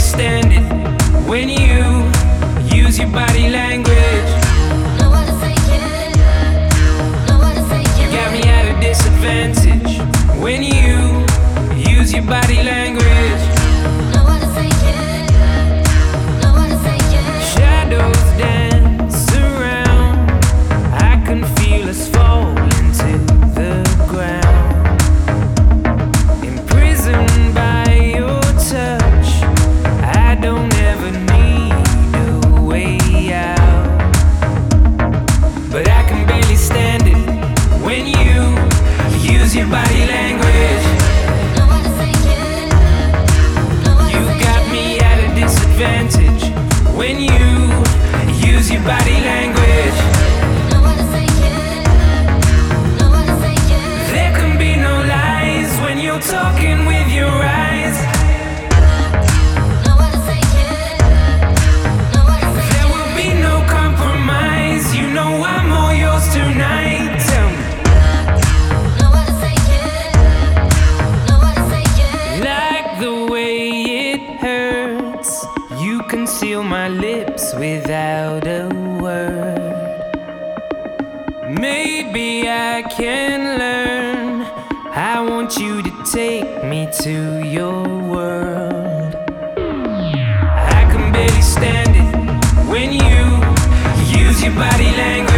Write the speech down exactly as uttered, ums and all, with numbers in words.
stand it when you use your body language. You got me at a disadvantage when you use your body language. Shadows dance around, I can feel us fall into the ground. Imprisoned by your touch, I don't ever need a way out. But I can barely stand it when you use your body language. You got me at a disadvantage when you use your body language. There can be no lies when you're talking with your eyes. There will be no compromise. You know I'm all yours tonight. Tell me. Like the way it hurts, you conceal my lips without a word. Maybe I can learn. I want you to take me to your world. I can barely stand it when you use your body language.